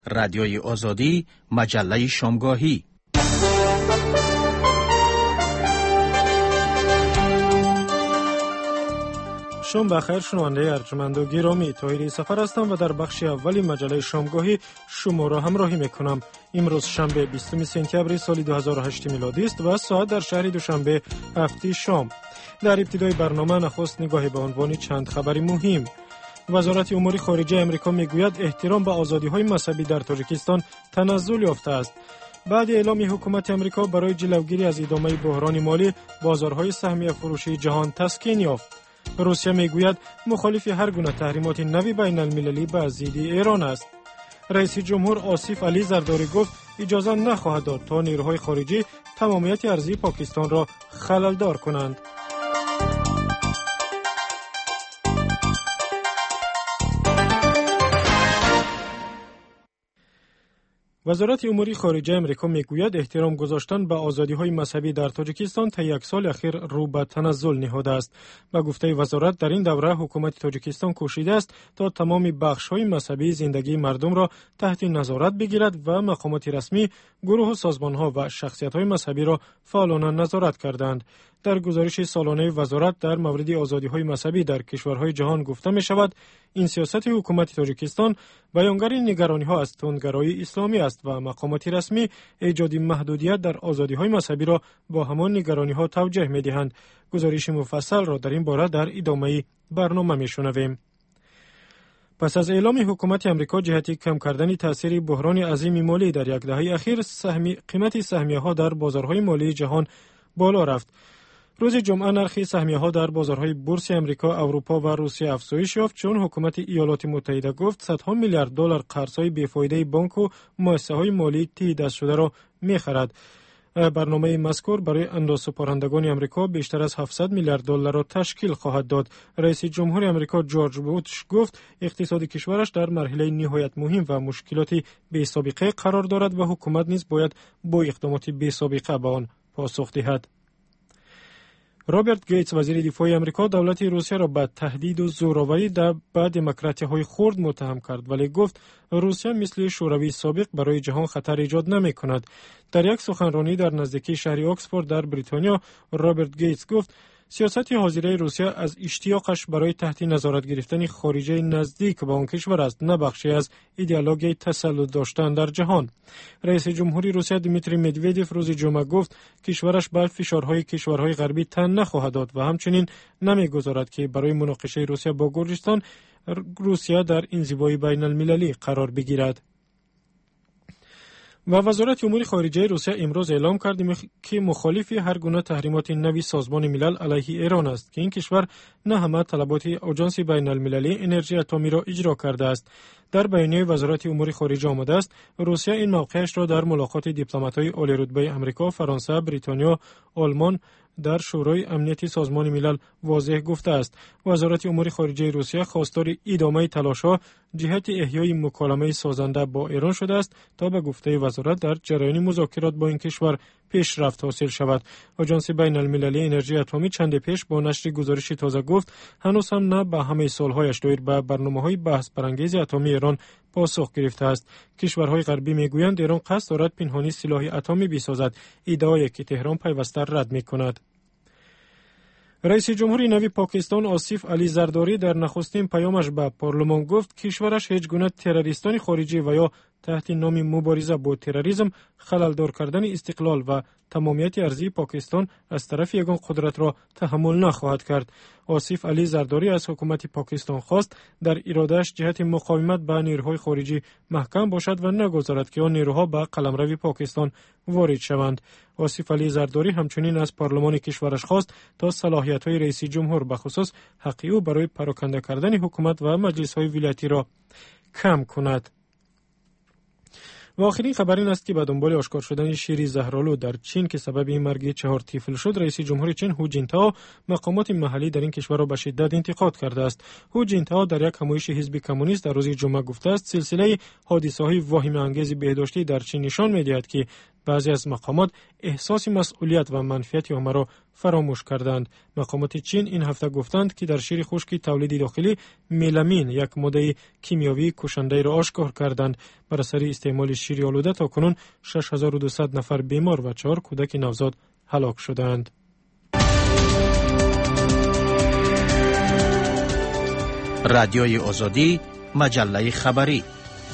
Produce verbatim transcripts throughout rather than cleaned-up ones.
رادیوی آزادی، مجله شامگاهی. شام بخیر شنونده ارجمند و گرامی، طاهری سفر هستم و در بخش اولی مجله شامگاهی شما را همراهی میکنم. امروز شنبه بیستم سپتامبر سال دو هزار و هشت میلادی است و ساعت در شهر دوشنبه هفت شام. در ابتدای برنامه نخست نگاهی به عنوان چند خبر مهم. وزارت امور خارجه آمریکا میگوید احترام به آزادی‌های مذهبی در تاجیکستان تنزل یافته است. بعد اعلام حکومت آمریکا برای جلوگیری از ادامه بحران مالی، بازارهای سهمیه فروشی جهان تسکین یافت. روسیه میگوید مخالف هر گونه تحریمات نوی بین المللی به ضد ایران است. رئیس جمهور آصف علی زرداری گفت اجازه نخواهد داد تا نیروهای خارجی تمامیت ارضی پاکستان را خلل‌دار کنند. وزارت امور خارجه آمریکا میگوید احترام گذاشتن به آزادی‌های مذهبی در تاجیکستان تا یک سال اخیر رو به تنزل نهاده است. به گفته وزارت در این دوره حکومت تاجیکستان کوشیده است تا تمام بخش‌های مذهبی زندگی مردم را تحت نظارت بگیرد و مقامات رسمی، گروه و سازمان‌ها و شخصیت‌های مذهبی را فعالانه نظارت کردند. در گزارش سالانه وزارت در مورد آزادی‌های مذهبی در کشورهای جهان گفته می‌شود این سیاست حکومت تاجیکستان بیانگر نگرانی‌ها از تندگرایی اسلامی است و مقامات رسمی ایجاد محدودیت در آزادی‌های مذهبی را با همان نگرانی‌ها توجیه می‌دهند. گزارش مفصل را در این باره در ادامه برنامه می‌شنویم. پس از اعلام حکومت آمریکا جهت کم کردن تاثیر بحران عظیم مالی در یک دهه اخیر، سهمی قیمت سهمیه‌ها در بازارهای مالی جهان بالا رفت. روز جمعه نرخ سهمیه‌ها در بازارهای بورس آمریکا، اروپا و روسیه افزایش یافت چون حکومت ایالات متحده گفت صدها میلیارد دلار قرض‌های بی‌فایده بانک و مؤسسه‌های مالی ته دست شده را می‌خرد. برنامه مذکور برای اندازه‌سپارندگان آمریکا بیشتر از هفتصد میلیارد دلار را تشکیل خواهد داد. رئیس جمهور آمریکا جورج بوش گفت اقتصاد کشورش در مرحله نهایت مهم و مشکلاتی بی‌سابقه قرار دارد و حکومت نیز باید با اقدامات بی‌سابقه به آن پاسخ دهد. رابرت گیتس وزیر دفاع آمریکا دولت روسیه را به تهدید و زورآوری در بعد دموکراتی‌های خرد متهم کرد، ولی گفت روسیه مثل شوروی سابق برای جهان خطر ایجاد نمی کند. در یک سخنرانی در نزدیکی شهر اکسفورد در بریتانیا، رابرت گیتس گفت سیاست حاضره روسیه از اشتیاقش برای تحت نظارت گرفتن خارجه نزدیک به آن کشور است، نه بخشی از ایدئولوژی تسلط داشتن در جهان. رئیس جمهوری روسیه دیمیتری مدودوف روز جمعه گفت کشورش به فشارهای کشورهای غربی تن نخواهد داد و همچنین نمیگذارد که برای مناقشه روسیه با گرجستان روسیه در انزوای بین المللی قرار بگیرد. و وزارت امور خارجه روسیه امروز اعلام کرد که مخالف هر گونه تحریمات نوی سازمان ملل علیه ایران است که این کشور نه همه طلبات آژانس بین المللی انرژی اتمی را اجرا کرده است. در بیانیه وزارت امور خارجه آمده است روسیه این موقعش را در ملاقات دیپلمات‌های عالی رتبه آمریکا، فرانسه، بریتانیا، آلمان در شورای امنیتی سازمان ملل واضح گفته است. وزارت امور خارجه روسیه خواستار ادامه تلاش‌ها جهت احیای مکالمه سازنده با ایران شده است تا به گفته وزارت در جریان مذاکرات با این کشور پیشرفت حاصل شود. آژانس بین المللی انرژی اتمی چند پیش با نشر گزارش تازه گفت هنوز هم نه به همه سالهایش دایر به برنامه‌های بحث برانگیز اتمی ایران پاسخ گرفته است. کشورهای غربی میگویند ایران قصد دارد پنهانی سلاح اتمی بسازد، ادعایی که تهران پیوسته رد میکند. رئیس جمهور نوی پاکستان آصف علی زرداری در نخستین پیامش به پارلمان گفت کشورش هیچ گونه تروریستان خارجی و یا تحت نام مبارزه با تروریسم خلل‌دار کردن استقلال و تمامیت ارضی پاکستان از طرف یگان قدرت را تحمل نخواهد کرد. آصف علی زرداری از حکومت پاکستان خواست در اراده‌اش جهت مقاومت به نیروهای خارجی محکم باشد و نگذارد که آن نیروها به قلمرو پاکستان وارد شوند. آصف علی زرداری همچنین از پارلمان کشورش خواست تا صلاحیت‌های رئیس جمهور به خصوص حق او برای پراکنده کردن حکومت و مجلس‌های ولایتی را کم کند. و آخرین خبر این است که به دنبال آشکار شدن شیری زهرالو در چین که سبب مرگ چهار طفل شد، رئیس جمهور چین هو جینتائو مقامات محلی در این کشور را به شدت انتقاد کرده است. هو جینتائو در یک همایش حزب کمونیست در روز جمعه گفته است سلسله حادثه‌های واهمه‌انگیز بهداشتی در چین نشان می‌دهد که بعضی از مقامات احساس مسئولیت و منفعت عامه را فراموش کردند. مقامات چین این هفته گفتند که در شیر خشک تولید داخلی ملامین، یک ماده کیمیاوی کشنده را آشکار کردند. بر اثر استعمال شیر آلوده تاکنون شش هزار و دویست نفر بیمار و چهار کودک نوزاد هلاک شدند. رادیوی آزادی، مجله خبری.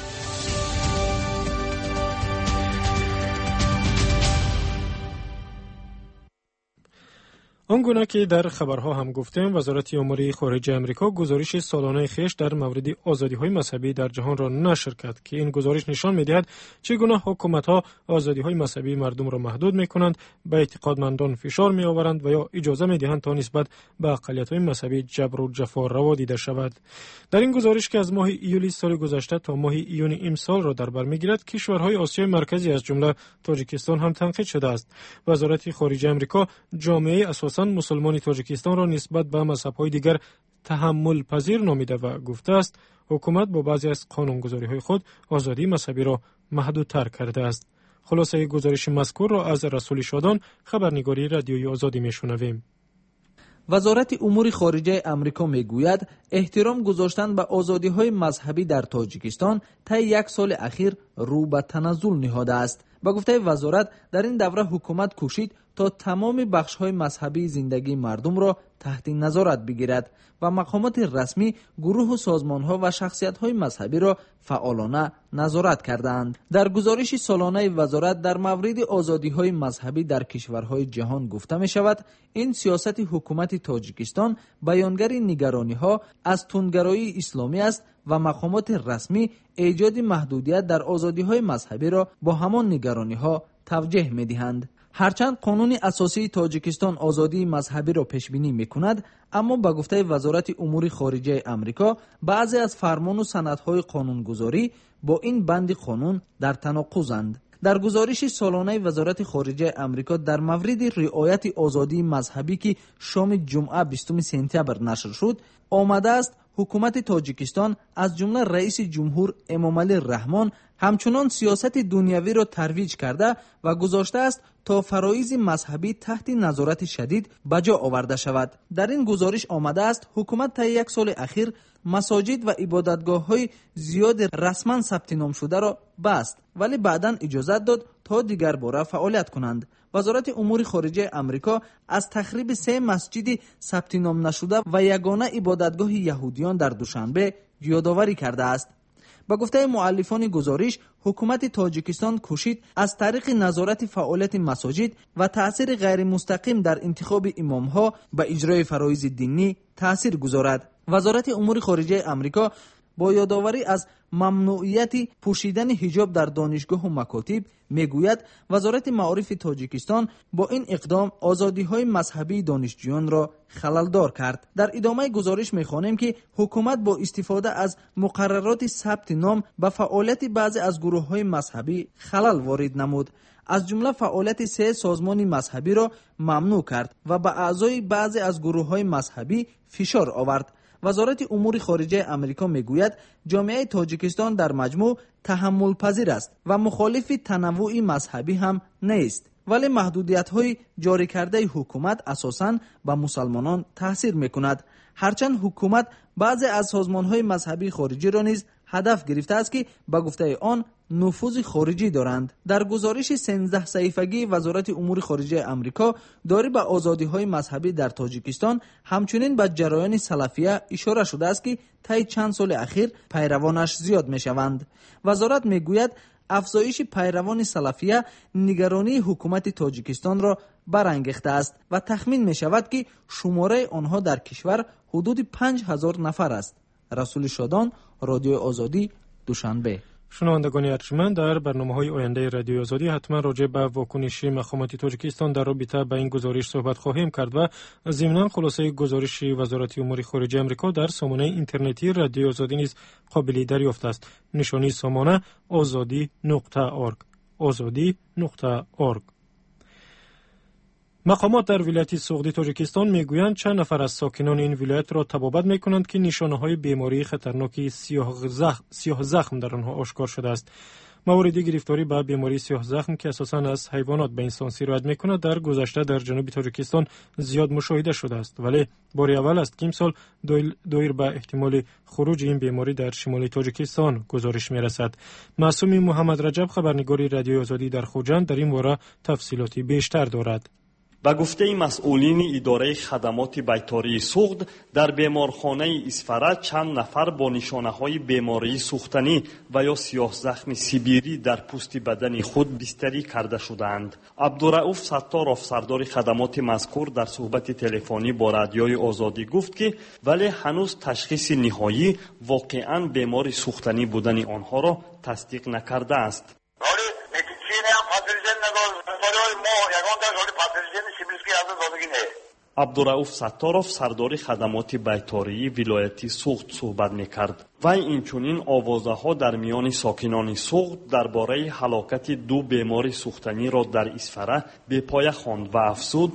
آنگونه که در خبرها هم گفتیم، وزارت امور خارجه آمریکا گزارش سالانه خیش در مورد آزادی‌های مذهبی در جهان را نشر کرد که این گزارش نشان می‌دهد چگونه حکومت‌ها آزادی‌های مذهبی مردم را محدود می‌کنند، به اعتقادمندان فشار می‌آورند و یا اجازه می‌دهند تا نسبت به اقلیت‌های مذهبی جبر و جفا روا دیده شود. در این گزارش که از ماه ایولی سال گذشته تا ماه ایون امسال را در بر می‌گیرد، کشورهای آسیای مرکزی از جمله تاجیکستان هم تنقید شده است. وزارت خارجه آمریکا جامعه اساس مسلمان تاجیکستان را نسبت به مذهب‌های دیگر تحمل پذیر نامیده و گفته است حکومت با بعضی از قانونگذاری‌های خود آزادی مذهبی را محدودتر کرده است. خلاصه گزارش مذکور را از رسول شادان، خبرنگاری رادیوی آزادی میشنویم. وزارت امور خارجه آمریکا میگوید احترام گذاشتن به آزادی‌های مذهبی در تاجیکستان طی یک سال اخیر رو به تنزل نهاده است. با گفته وزارت در این دوره حکومت کوشید تا تمام بخش‌های مذهبی زندگی مردم را تحت نظارت بگیرد و مقامات رسمی گروه و سازمان‌ها و شخصیت‌های مذهبی را فعالانه نظارت کردند. در گزارش سالانه وزارت در مورد آزادی‌های مذهبی در کشورهای جهان گفته می‌شود این سیاست حکومت تاجیکستان بیانگر نگرانی‌ها از تندگرایی اسلامی است و مقامات رسمی ایجاد محدودیت در آزادی‌های مذهبی را با همان نگرانی‌ها توجیه می‌دهند. هرچند قانون اساسی تاجیکستان آزادی مذهبی را پیش بینی می‌کند، اما با گفته وزارت امور خارجه آمریکا بعضی از فرمان و سندهای قانونگذاری با این بند قانون در تناقضند. در گزارش سالانه وزارت خارجه آمریکا در مورد رعایت آزادی مذهبی که شام جمعه بیستم سپتامبر نشر شد، آمده است حکومت تاجیکستان از جمله رئیس جمهور امامعلی رحمان همچنان سیاست دنیوی را ترویج کرده و گذاشته است تا فرایض مذهبی تحت نظارت شدید بجا آورده شود. در این گزارش آمده است حکومت طی یک سال اخیر مساجد و عبادتگاه‌های زیاد رسما ثبت نام شده را بست، ولی بعداً اجازه داد تا دیگر باره فعالیت کنند. وزارت امور خارجه آمریکا از تخریب سه مسجد ثبت نام نشده و یگانه عبادتگاه یهودیان در دوشنبه یادآوری کرده است. با گفته مؤلفان گزارش، حکومت تاجیکستان کوشید از طریق نظارت فعالیت مساجد و تأثیر غیر مستقیم در انتخاب امامها به اجرای فرایض دینی تأثیر گذارد. وزارت امور خارجه آمریکا با یادآوری از ممنوعیت پوشیدن حجاب در دانشگاه و مکاتب میگوید وزارت معارف تاجیکستان با این اقدام آزادی‌های مذهبی دانشجویان را خلل‌دار کرد. در ادامه گزارش می‌خوانیم که حکومت با استفاده از مقررات ثبت نام به فعالیت بعضی از گروه‌های مذهبی خلل وارد نمود. از جمله فعالیت سه سازمان مذهبی را ممنوع کرد و به اعضای بعضی از گروه‌های مذهبی فشار آورد. وزارت امور خارجه آمریکا میگوید جامعه تاجیکستان در مجموع تحمل پذیر است و مخالف تنوع مذهبی هم نیست، ولی محدودیت‌های جاری کرده حکومت اساساً به مسلمانان تاثیر می‌کند. هرچند حکومت بعضی از سازمان‌های مذهبی خارجی را نیز هدف گرفته است که به گفته آن نفوذ خارجی دارند. در گزارش سیزده صفحه‌ای وزارت امور خارجه آمریکا داری به آزادی‌های مذهبی در تاجیکستان همچنین به جریان سلفیه اشاره شده است که طی چند سال اخیر پیروانش زیاد می‌شوند. وزارت می‌گوید افزایش پیروان سلفیه نگرانی حکومت تاجیکستان را برانگیخته است و تخمین می‌شود که شماره آنها در کشور حدود پنج هزار نفر است. رسول شادان، رادیو آزادی، دوشنبه. شنوندگان ارجمند، در برنامه‌های آینده رادیو آزادی حتما راجع به واکنش مقامات تاجیکستان در رابطه با این گزارش صحبت خواهیم کرد و ضمناً خلاصه گزارش وزارت امور خارجه آمریکا در سامانه اینترنتی رادیو آزادی نیز قابل دریافت است. نشانی سامانه آزادی نقطه اورگ آزادی نقطه اورگ. مقامات در ولایت سوغدی تاجیکستان میگویند چند نفر از ساکنان این ولایت را تبابت میکنند که نشانه‌های بیماری خطرناک سیاه زخم, سیاه زخم در آنها آشکار شده است. موارد گرفتاری به بیماری سیاه زخم که اساساً از حیوانات به انسان سیرایت می‌کند در گذشته در جنوب تاجیکستان زیاد مشاهده شده است، ولی بار اول است که امسال دایر به احتمال خروج این بیماری در شمال تاجیکستان گزارش می‌رسد. معصوم محمد رجب، خبرنگار رادیوی آزادی در خوجند، در این باره تفصیلاتی بیشتر دارد. با گفته مسئولین اداره خدمات بیماری سوخت، در بیمارخانه اسفره چند نفر با نشانه‌های بیماری سوختنی و یا سیاه زخم سیبیری در پوست بدن خود بستری کرده شدند. عبدالرؤف ستارов، سردار خدمات مذکور، در صحبت تلفنی با رادیوی آزادی گفت که ولی هنوز تشخیص نهایی واقعاً بیماری سوختنی بودن آنها را تصدیق نکرده است. عبدالرؤف ستارов، سردار خدمات بیماری ولایتی سوخت صحبت میکرد. وی اینچنین آوازه‌ها در میان ساکنان سوخت درباره هلاکت دو بیمار سوختنی را در اسفره به پای خواند و افزود: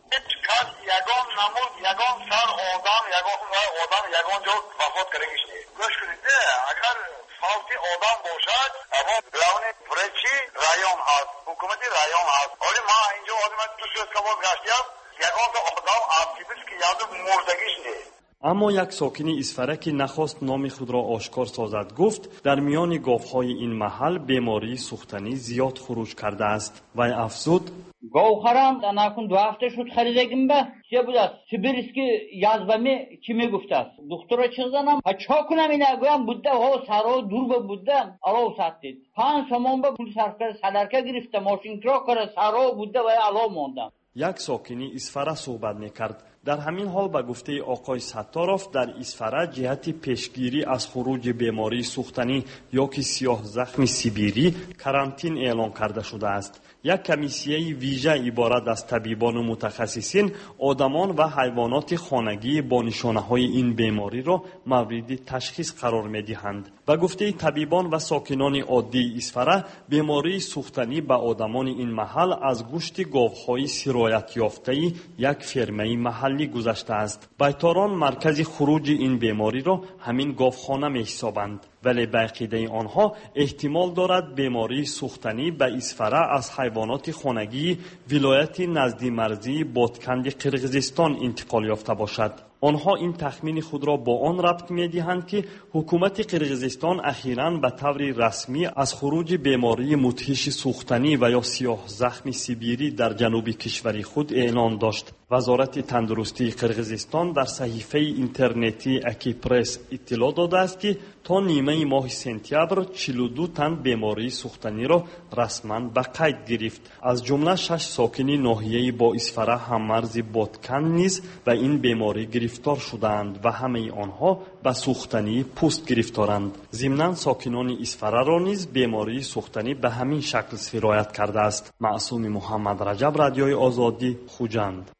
یگان نمود، یگان سر آدم، یگان آدم یگان جا وفات کرده. گوش کنید، اگر فالتی آدم باشد، اما بلون پرچی رایون هست، حکومتی رایون هست. ولی ما اینجا آدم تو شد که ما گشتیم، یگان تا آدم آفیبیس که یاد مردگیش نیست. اما یک ساکن اسفره که نخواست نام خود را آشکار سازد گفت در میان گاوهای این محل بیماری سوختنی زیاد خروج کرده است و افزود: گاوخرم ناکن دو هفته شد خریدگیم به چه بود است سیبریسکی یازبمی کی میگفت است دکتر چیزانم چا کنم اینا گویم بوده ها سرا دور بودم الاو ساتید پنج سومون به پول صرف کرد سلرکه گرفته ماشین کرا کرد سرا بوده و الاو موندم. یک ساکنی اسفره صحبت میکرد. در همین حال به گفته آقای ستارov در اسفره جهت پیشگیری از خروج بیماری سوختنی یا که سیاه زخم سیبیری کرانتین اعلان کرده شده است. یک کمیسیه ویژه عبارت از طبیبان و متخصصین آدمان و حیوانات خانگی با نشانه‌های این بیماری را مورد تشخیص قرار می‌دهند. به گفته طبیبان و ساکنان عادی اسفره، بیماری سوختنی به آدمان این محل از گوشت گاوهای سرایت یافته یک فرمه محلی گذشته است. بیتاران مرکز خروج این بیماری را همین گاوخانه می‌حسابند. ولی به عقیده آنها احتمال دارد بیماری سوختنی به اسفره از حیوانات خانگی ولایت نزدی مرزی بادکند قرقیزستان انتقال یافته باشد. آنها این تخمین خود را با آن ربط می‌دهند که حکومت قرقیزستان اخیراً به طور رسمی از خروج بیماری مدهش سوختنی و یا سیاه زخم سیبیری در جنوب کشور خود اعلان داشت. وزارت تندرستی قرقیزستان در صحیفه اینترنتی اکی پرس اطلاع داده است که تا نیمه ماه سپتامبر چهل و دو تن بیماری سوختنی را رسما به قید گرفت. از جمله شش ساکن ناحیه با اسفره هممرز بادکند نیز به این بیماری گرفتار شدند و همه آنها به سوختنی پوست گرفتارند. ضمناً ساکنان اسفره را نیز بیماری سوختنی به همین شکل سرایت کرده است. معصوم محمد رجب، رادیوی آزادی، خوجند.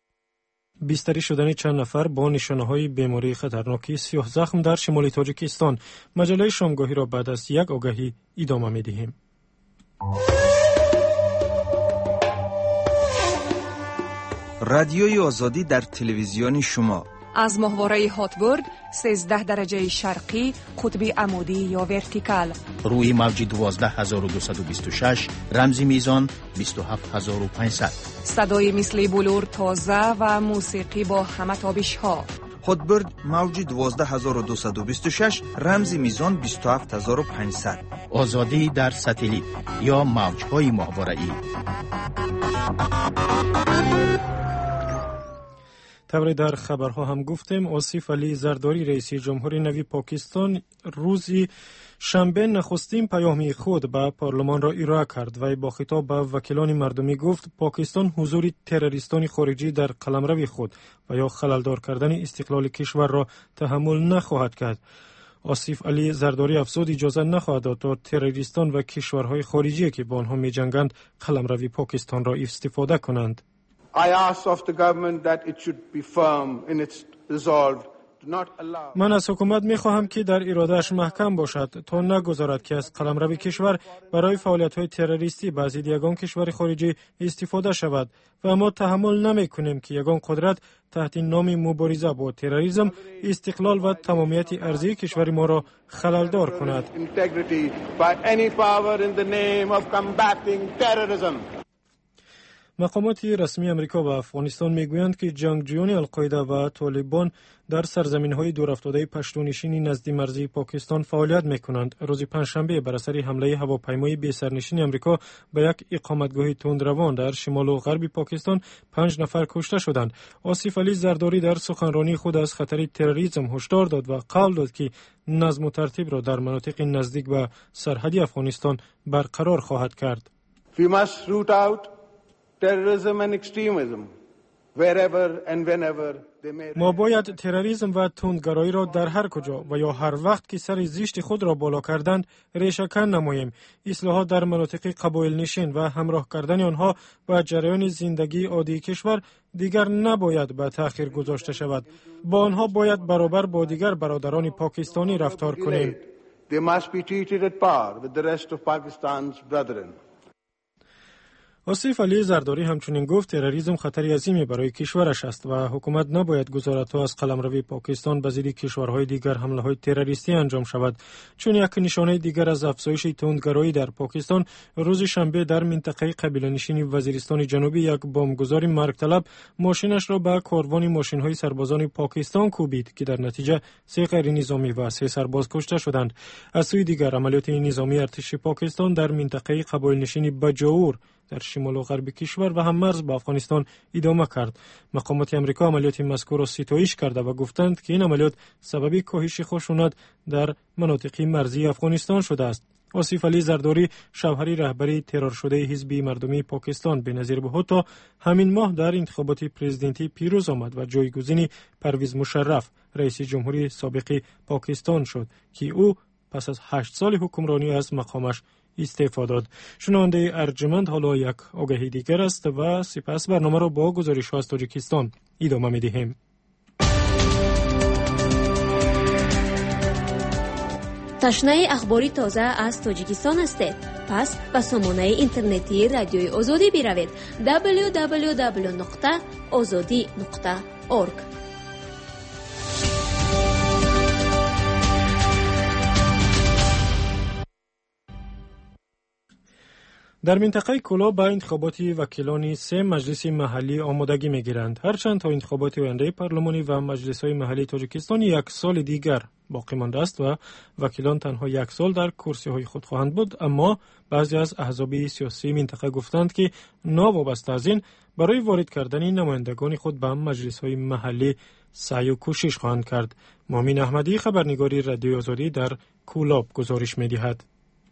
بستری شدن چند نفر با نشانه‌های بیماری خطرناکی سیاه زخم در شمال تاجیکستان. مجله شامگاهی را بعد از یک آگهی ادامه می‌دهیم. رادیوی آزادی در تلویزیون شما از ماهواره هاتبورد سیزده درجه شرقی قطب عمودی یا ورتیکال روی موج دوازده هزار و دویست و بیست و شش رمزی میزان بیست و هفت هزار و پانصد صدای مثل بلور تازه و موسیقی با همه تابش ها. هاتبورد موج دوازده هزار و دویست و بیست و شش رمزی میزان بیست و هفت هزار و پانصد. آزادی در ساتلیت یا موج‌های ماهواره‌ای. طبعا در خبرها هم گفتیم آصف علی زرداری رئیس جمهوری نوی پاکستان روزی شنبه نخستین پیام خود به پارلمان را ارائه کرد و با خطاب به وکیلان مردمی گفت پاکستان حضور تروریستان خارجی در قلمرو خود و یا خللدار کردن استقلال کشور را تحمل نخواهد کرد. آصف علی زرداری افزود اجازه نخواهد داد تا تروریستان و کشورهای خارجی که با آنها می جنگند قلمرو پاکستان را استفاده کنند. I ask of the government that it should be firm in its resolve من از حکومت می خواهم که در ارادهش محکم باشد تا نگذارد که از قلمرو کشور برای فعالیت‌های تروریستی به ضد یگان کشور خارجی استفاده شود و ما تحمل نمی کنیم که یگان قدرت تحت نام مبارزه با تروریسم استقلال و تمامیت ارضی کشور ما را خلل‌دار کند. مقامات رسمی امریکا و افغانستان میگویند که جنگجویان القاعده و طالبان در سرزمین‌های دورافتاده پشتونشینی نزد مرزی پاکستان فعالیت می‌کنند. روز پنجشنبه بر اثر حمله هواپیمای بی سرنشین امریکا به یک اقامتگاه تندروان در شمال و غرب پاکستان پنج نفر کشته شدند. آصف علی زرداری در سخنرانی خود از خطر تروریسم هشدار داد و قول داد که نظم و ترتیب را در مناطق نزدیک به سرحدی افغانستان برقرار خواهد کرد. We must root out terrorism and extremism wherever and whenever they may. ما باید تروریسم و تندگرایی را در هر کجا و یا هر وقت که سر زیشت خود را بالا کردند ریشه‌کن نماییم. اصلاحات در مناطق قبایل نشین و همراه کردن آنها با جریان زندگی عادی کشور دیگر نباید به تأخیر گذاشته شود. با آنها باید برابر با دیگر برادران پاکستانی رفتار کنیم. They must be treated at par with the rest of Pakistan's brethren. آصف علی زرداری همچنین گفت تروریسم خطری عظیمی برای کشورش است و حکومت نباید گذارد تا از قلمرو پاکستان به ضد کشورهای دیگر حمله‌های تروریستی انجام شود. چون یک نشانه دیگر از افزایش تندگرایی در پاکستان، روز شنبه در منطقه قبیله‌نشین وزیرستان جنوبی یک بمبگذار مرگطلب ماشینش را به کاروان ماشین‌های سربازان پاکستان کوبید که در نتیجه سه غیر نظامی و سه سرباز کشته شدند. از سوی دیگر عملیات نظامی ارتش پاکستان در منطقه قبایل‌نشین بجاور در شمال و غرب کشور و هم مرز با افغانستان ادامه کرد. مقامات امریکا عملیات مذکور را ستایش کرده و گفتند که این عملیات سبب کاهش خشونت در مناطق مرزی افغانستان شده است. آصف علی زرداری شوهری رهبری ترور شده حزب مردمی پاکستان بنظیر بهوتا همین ماه در انتخابات پرزیدنتی پیروز آمد و جایگزین پرویز مشرف رئیس جمهوری سابق پاکستان شد که او پس از هشت سال حکمرانی از مقامش استعفا داد. شنونده ارجمند حالا یک آگهی دیگر است و سپس برنامه را با گزارش‌ها از تاجیکستان ادامه می‌دهیم. تشنه اخباری تازه از تاجیکستان هستید؟ پس به سامانه اینترنتی رادیوی آزادی بروید دبلیو دبلیو دبلیو نقطه آزادی نقطه اورگ. در منطقه کولاب به انتخابات وکیلان سه مجلس محلی آمادگی می‌گیرند. هرچند تا انتخابات آینده پارلمانی و مجلس‌های محلی تاجیکستان یک سال دیگر باقی مانده است و وکیلان تنها یک سال در کرسی‌های خود خواهند بود، اما بعضی از احزاب سیاسی منطقه گفتند که ناوابسته از این برای وارد کردن نمایندگان خود به مجلس‌های محلی سعی و کوشش خواهند کرد. مامین احمدی خبرنگاری رادیوی آزادی در کولاب گزارش می‌دهد.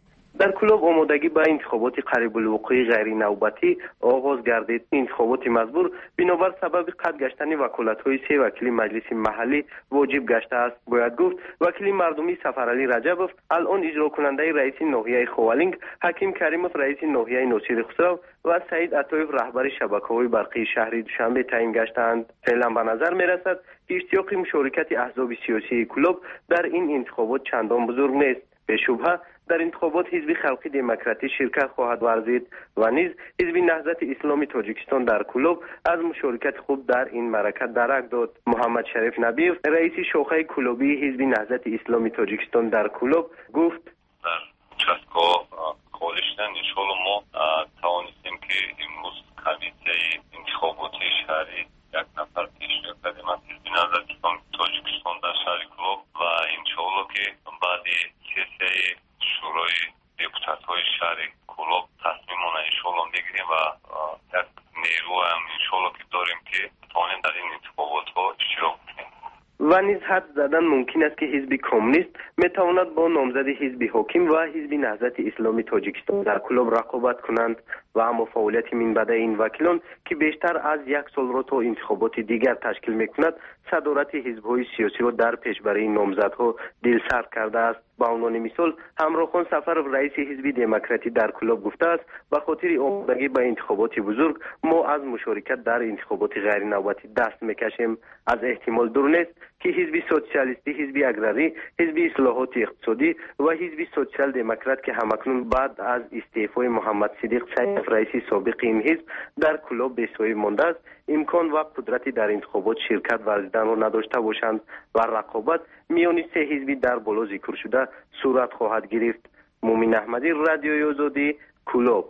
در کولاب آمادگی به انتخابات قریب الوقوع غیر نوبتی آغاز گردید. انتخابات مزبور بنابر سبب قطع گشتن وکالت‌های سه وکیل مجلس محلی واجب گشته است. باید گفت وکیل مردمی سفرعلی رجبوف الان اجرا کننده رئیس ناحیه خوالینگ، حکیم کریموف رئیس ناحیه ناصر خسرو و سعید عطایف رهبر شبکه‌های برقی شهر دوشنبه تعیین گشتند. فعلا به نظر می‌رسد که اشتیاق مشارکت احزاب سیاسی کلوب در این انتخابات چندان بزرگ نیست. به شبهه در انتخابات حزب خلقی دموکراتی شرکت خواهد ورزید و نیز حزب نهضت اسلامی تاجیکستان در کلوب از مشارکت خود در این معرکه درک داد. محمد شریف نبیف رئیس شاخه کلوبی حزب نهضت اسلامی تاجیکستان در کلوب گفت در چسکا کالشتن انشالله ما توانستیم که امروز کمیته انتخابات شهری یک نفر پیشنهاد کردیم از حزب نهضت اسلامی تاجیکستان در شهر کلوب و انشالله که بعد سیاسی شورای دپوتات‌های شهر کلوب تصمیمون انشالله میگیریم و یک نیرو هم انشالله که داریم که توانیم در این انتخابات ها اشتراک کنیم. و نیز حد زدن ممکن است که حزب کمونیست میتواند با نامزد حزب حاکم و حزب نهضت اسلامی تاجیکستان در کلوب رقابت کنند و اما فعالیت منبع این وکیلان که بیشتر از یک سال را تا انتخابات دیگر تشکیل میکند صدارت حزب‌های سیاسی را در پیش برای نامزدها دلسرد کرده است. با عنوان مثال همراهخان سفرов رئیس حزب دموکراتی در کلوب گفته است به خاطر آمادگی به انتخابات بزرگ ما از مشارکت در انتخابات غیر نوبتی دست میکشیم. از احتمال دور نیست که حزب سوسیالیستی، حزب اگراری، حزب اصلاحات اقتصادی و حزب سوسیال دموکرات که همکنون بعد از استعفای محمد صدیق سیف رئیس سابق این حزب در کلوب بی‌صاحب مانده است، امکان و قدرتی در انتخابات شرکت ورزیدن را نداشته باشند و رقابت میان سه حزب در بالا ذکر شده صورت خواهد گرفت. مومن احمدی، رادیوی آزادی، کلوب.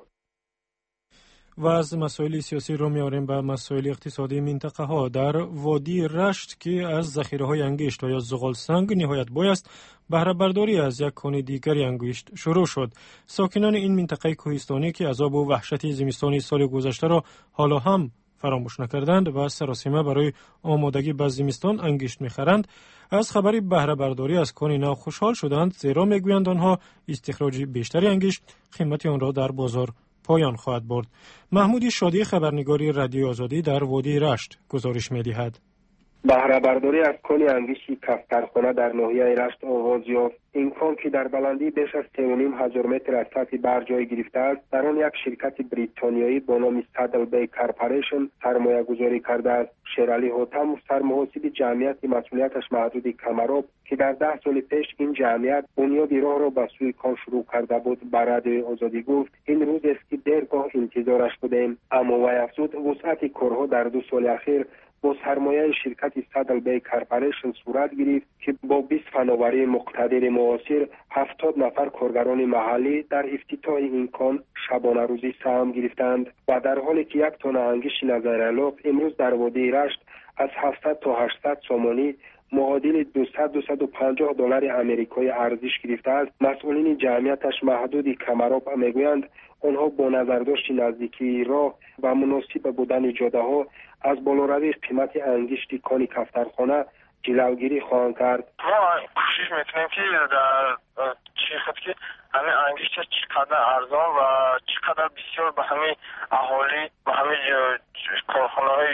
و از مسائل سیاسی رو میاریم به مسائل اقتصادی منطقه ها. در وادی رشت که از ذخیره های انگشت و یا زغال سنگ نهایت بایست، بهره برداری از یک کان دیگری انگشت شروع شد. ساکنان این منطقه کوهستانی که عذاب و وحشت زمستانی سال گذشته را حالا هم فراموش نکردند و سراسیمه برای آمادگی به زمستان انگشت میخرند، از خبری بهره برداری از کان نو خوشحال شدند، زیرا میگویند آنها استخراج بیشتری انگشت قیمت آن را در بازار پایان خواهد برد. محمود شادی، خبرنگاری رادیوی آزادی، در وادی رشت گزارش می‌دهد. بهره برداری از کان انگشت کفترخانه در ناحیه رشت آغاز یافت. این کان که در بلندی بیش از سه و نیم هزار متر از سطح بر جای گرفته است، در آن یک شرکت بریتانیایی با نام سادل بی کارپوریشن سرمایه گذاری کرده است. شیرعلی حاتم، سرمحاسب جمعیت مسئولیتش محدود کمراب، که در ده سال پیش این جمعیت بنیاد راه را به سوی کان شروع کرده بود، به رادیوی آزادی گفت این روز است که دیرگاه انتظارش بودیم، اما وی افزود وسعت کارها در دو سال اخیر با سرمایه شرکت سادل بی کارپوریشن صورت گرفت که با بیست فناوری مقتدر معاصر هفتاد نفر کارگران محلی در افتتاح این کان شبانه روزی سهم گرفتند و در حالی که یک تن انگشت نظرعلاق امروز در وادی رشت از هفتصد تا هشتصد سومانی معادل دویست تا دویست و پنجاه دلار آمریکایی ارزش گرفته است، مسئولین جمعیتش محدود کمراب میگویند آنها با نظرداشت نزدیکی راه و مناسب بودن جاده ها از بالاروی قیمت انگشت کان کفترخانه جلوگیری خواهند کرد. ما کوشش میکنیم که در چیخت که همه انگشت چقدر ارزان و چقدر بسیار به همه اهالی و همه کارخانه های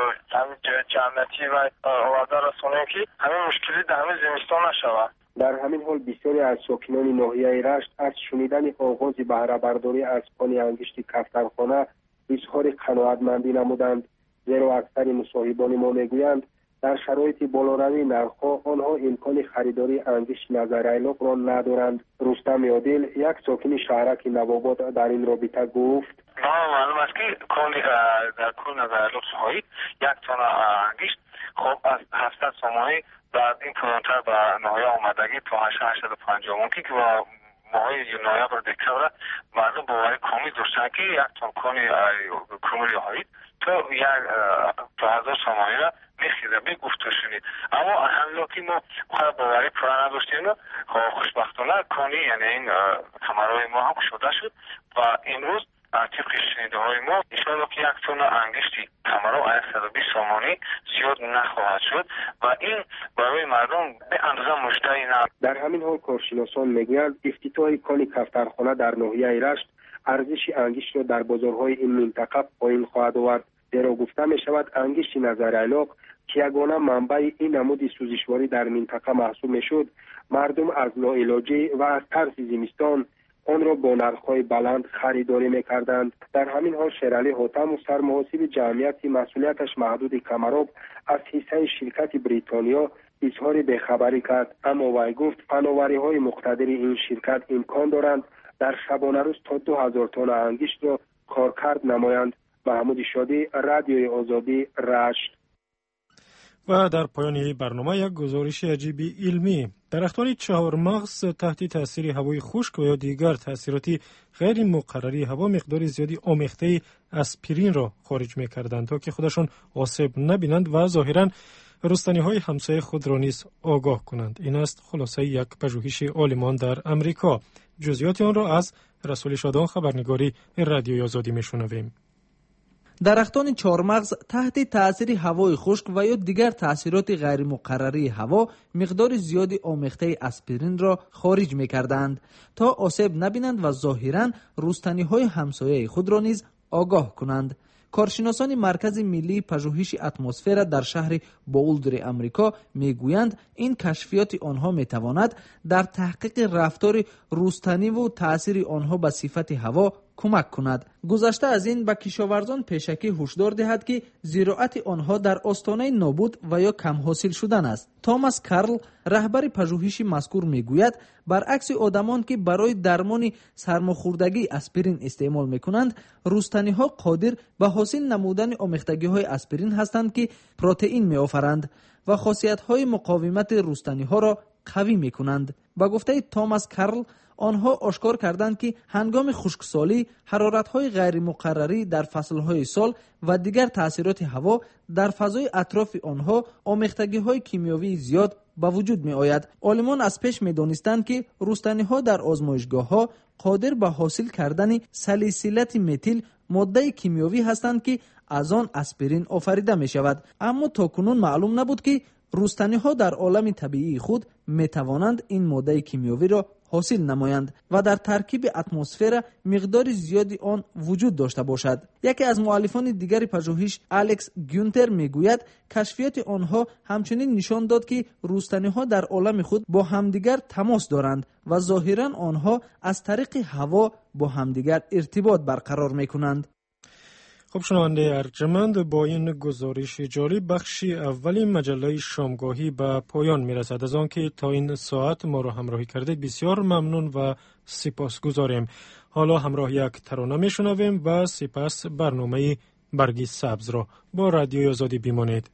جمعیتی و آورده رسانیم که همه مشکلی در همه زمستان نشود. در همین حال بسیاری از ساکنان ناحیه رشت از شنیدن آغاز بهره برداری از کان انگشت کفترخانه اظهار قناعتمندی نمودند، زیرا اکثر مصاحبان ما میگویند در شرایط بالاروی نرخ‌ها آنها امکان خریداری انگشت نظرعلاق را ندارند. رستم عادل، یک ساکن شهرک نوآباد، در این رابطه گفت ما معلوم است که کان در کان نظرعلاق شهایی یک تن انگشت خب از هفتصد سومانی بعد این کلانتر به نهایه آمدگی تا هشتصد و پنجاه ممکن که با ماه نوامبر دکتبر مردم باوری کامل داشتن که یک تن کان کمری هایی تو یک دو هزار سومانی را میخیزه به گفته شدید، اما همین که ما خواهد باوری پرا نداشتیم خوشبختانه کانی یعنی این کمرهای ما هم شده شد و امروز طبق شنیده های ما ایشان که یک تن انگشتی کمرها صد و بیست سومانی زیاد نخواهد شد و این برای مردم به اندازه مشتری نه. در همین حال کارشناسان میگویند افتتاح کان کفترخانه در ناحیه رشت ارزش انگشت را در بازارهای این منطقه پایین خواهد آورد، زیرا گفته می شود انگشت نظرعلاق که یگانه منبع این نمود سوزشواری در منطقه محسوب می شد، مردم از لاعلاجی و از ترس زمستان آن را با نرخ‌های بلند خریداری می‌کردند. در همین حال شیرعلی حاتم، سرمحاسب جمعیت مسئولیتش محدود کمراب، از حصه شرکت بریتانیا اظهار بیخبری کرد، اما وی گفت فناوری‌های مقتدر این شرکت امکان دارند در شبانه روز تا دو هزار تن انگشت را کارکرد نمایند. محمود شادی، رادیوی آزادی، رشت. و در پایان برنامه یک گزارش عجیبی علمی. درختان چهارمغز تحت تاثیر هوای خشک و یا دیگر تاثیرات غیر مقرری هوا مقدار زیادی آمیخته اسپرین را خارج می‌کردند تا که خودشان آسیب نبینند و ظاهراً رستنی‌های همسایه خود را نیز آگاه کنند. این است خلاصه یک پژوهش عالمان در امریکا. جزئیات آن را از رسول شادان، خبرنگاری رادیوی آزادی می‌شنویم. درختان چهارمغز تحت تاثیر هوای خشک و یا دیگر تاثیرات غیر مقرری هوا مقدار زیادی آمیخته اسپرین را خارج می کردند تا آسیب نبینند و ظاهراً رستنی‌های همسایه خود را نیز آگاه کنند. کارشناسان مرکز ملی پژوهش اتمسفر در شهر بولدر امریکا میگویند این کشفیات آنها میتواند در تحقیق رفتار رستنی و تأثیر آنها به صفت هوا کمک کند. گذشته از این به کشاورزان پیشکی هشدار دهد که زراعت آنها در آستانه نابود و یا کم حاصل شدن است. توماس کارل رهبر پژوهش مذکور میگوید برعکس آدمان که برای درمان سرماخوردگی اسپرین استعمال میکنند، رستنی ها قادر به حاصل نمودن آمیختگی های اسپرین هستند که پروتئین میآفرند و خاصیت های مقاومت رستنی ها را قوی میکنند. با گفته توماس کارل آنها آشکار کردند که هنگام خشکسالی حرارت‌های غیر مقرری در فصل‌های سال و دیگر تأثیرات هوا در فضای اطراف آنها آمیختگی‌های کیمیاوی زیاد به وجود می‌آید. عالمان از پیش می‌دانستند که رستنی‌ها در آزمایشگاه‌ها قادر به حاصل کردن سالیسیلات متیل، ماده کیمیاوی هستند که از آن اسپرین آفریده می‌شود، اما تاکنون معلوم نبود که رستنی‌ها در عالم طبیعی خود می‌توانند این ماده کیمیاوی را حاصل نمایند و در ترکیب اتمسفر مقدار زیادی آن وجود داشته باشد. یکی از مؤلفان دیگر پژوهش الکس گونتر میگوید کشفیات آنها همچنین نشان داد که رستنی‌ها در عالم خود با همدیگر تماس دارند و ظاهراً آنها از طریق هوا با همدیگر ارتباط برقرار میکنند. خب شنونده ارجمند، با این گزارش جالب بخش اولی مجله شامگاهی به پایان میرسد. از آن که تا این ساعت ما را همراهی کردید بسیار ممنون و سپاسگزاریم. حالا همراه یک ترانه میشنویم و سپس برنامه برگ سبز را. با رادیوی آزادی بمانید.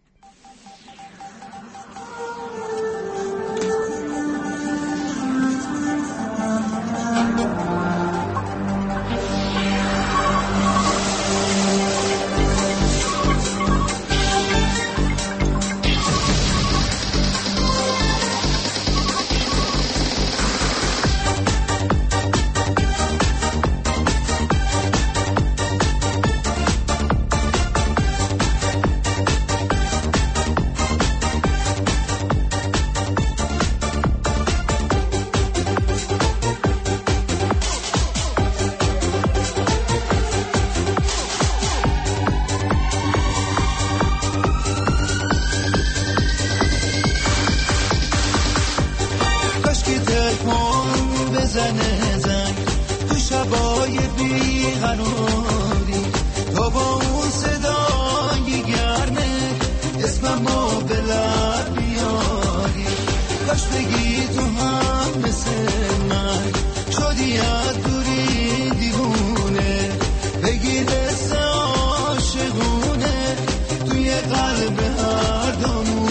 بزنه زنگ تو شبای بیقراری، تو با اون صدای گرمه اسممو به لب بیاری، کاش بگی تو هم مثل من شدی از دوری دیوونه، بگی دست عاشقونه توی قلب هر دومونه.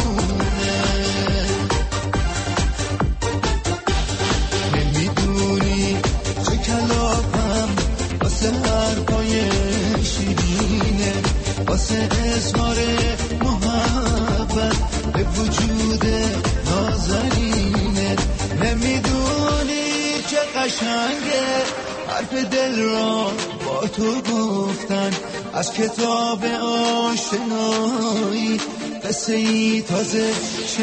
نمیدونی چه کلافم واسه حرفای شیرینه، واسه اظهار محبت به وجود نازنینه. نمیدونی چه قشنگه حرف دل را با تو گفتن، از کتاب آشنایی قصه ای تازه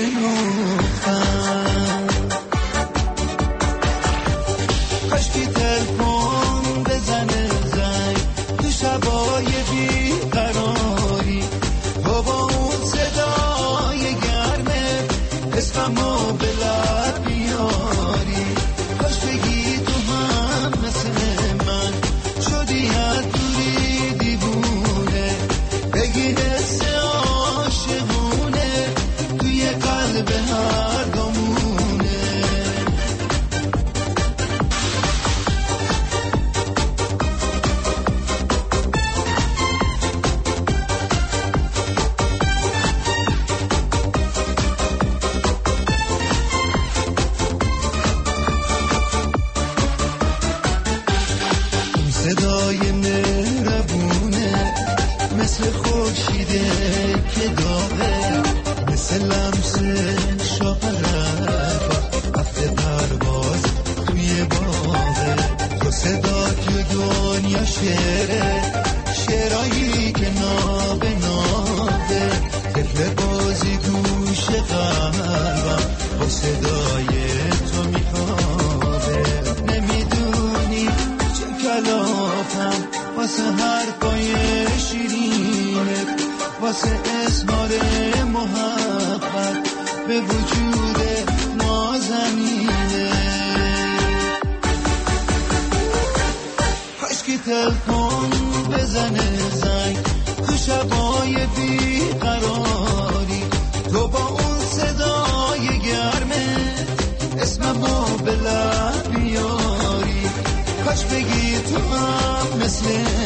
شنفتن. کاشکی تلفن بزنه زنگ تو شبای بیقراری، تو با اون صدای گرمه اسممو به لب بیاری، کاش بگی تو هم مثل من شدی از دوری دیوونه، بگی حس عاشقونه توی قلب هر دومونه. صدای مهربونه مثل خورشیده که داغه، مثل لمس شاهرب هفته پرواز توی باغه. تو صدا که دنیا شعره، شعرایی که ناب نابه، طفل بازی گوش قلبم با صدای تو میخوابه. نمیدونی چه کلام صافم واسه حرفای شیرینت، واسه اظهار محبت به وجود نازنینه. کاش که تلفن بزنه زنگ تو شبای بیقراری، تو با اون صدای گرمه اسممو به لب بیاری. کاش بگی تو هم مثل